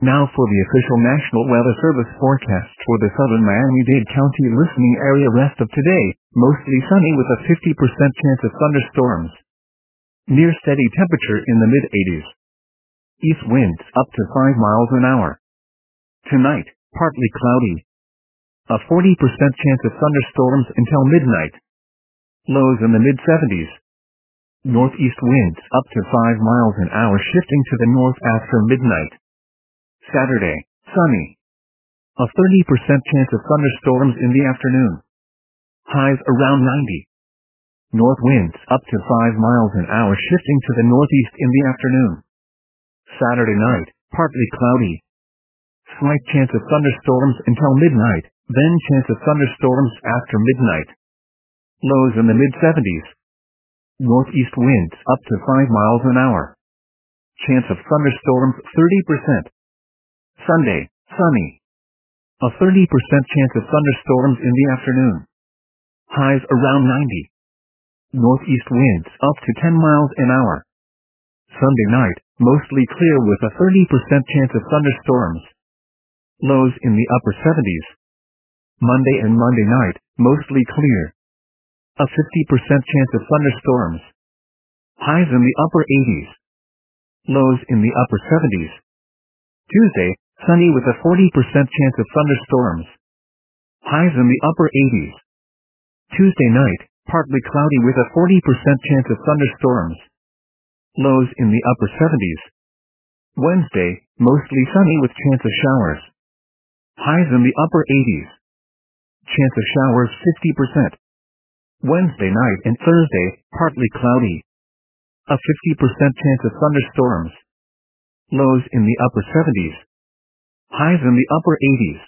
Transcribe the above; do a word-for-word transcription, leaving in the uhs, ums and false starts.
Now for the official National Weather Service forecast for the southern Miami-Dade County listening area rest of today, mostly sunny with a fifty percent chance of thunderstorms. Near steady temperature in the mid-eighties. East winds up to five miles an hour. Tonight, partly cloudy. A forty percent chance of thunderstorms until midnight. Lows in the mid-seventies. Northeast winds up to five miles an hour shifting to the north after midnight. Saturday, sunny. A thirty percent chance of thunderstorms in the afternoon. Highs around ninety. North winds up to five miles an hour shifting to the northeast in the afternoon. Saturday night, partly cloudy. Slight chance of thunderstorms until midnight, then chance of thunderstorms after midnight. Lows in the mid-seventies. Northeast winds up to five miles an hour. Chance of thunderstorms thirty percent. Sunday, sunny. A thirty percent chance of thunderstorms in the afternoon. Highs around ninety. Northeast winds up to ten miles an hour. Sunday night, mostly clear with a thirty percent chance of thunderstorms. Lows in the upper seventies. Monday and Monday night, mostly clear. A fifty percent chance of thunderstorms. Highs in the upper eighties. Lows in the upper seventies. Tuesday, sunny with a forty percent chance of thunderstorms. Highs in the upper eighties. Tuesday night, partly cloudy with a forty percent chance of thunderstorms. Lows in the upper seventies. Wednesday, mostly sunny with chance of showers. Highs in the upper eighties. Chance of showers fifty percent. Wednesday night and Thursday, partly cloudy. A fifty percent chance of thunderstorms. Lows in the upper seventies. Highs in the upper eighties.